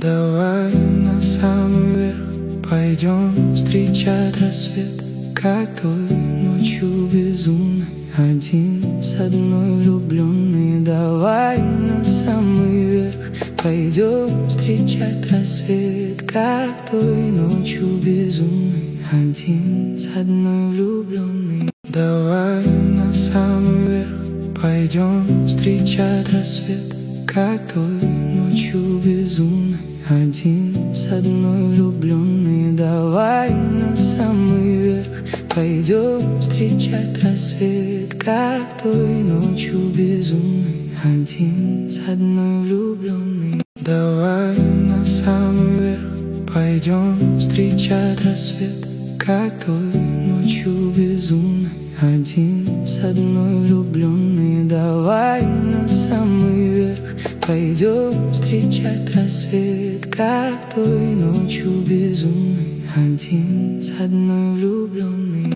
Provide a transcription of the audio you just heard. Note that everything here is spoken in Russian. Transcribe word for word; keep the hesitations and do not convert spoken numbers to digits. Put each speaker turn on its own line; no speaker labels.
Давай на самый верх пойдем встречать рассвет, как той ночью безумной, один с одной влюбленный. Давай на самый верх пойдем встречать рассвет, как той ночью безумной, один с одной влюбленный. Давай на самый верх пойдем встречать рассвет, как той ночью безумной, один с одной влюбленный. Давай на самый верх пойдем встречать рассвет, как той ночью безумной, один с одной влюбленный. Давай на самый верх пойдем встречать рассвет, как той ночью безумной, один с одной влюбленный. Давай на самый верх пойдем встречать рассвет, как той ночью безумной, один с одной влюбленный.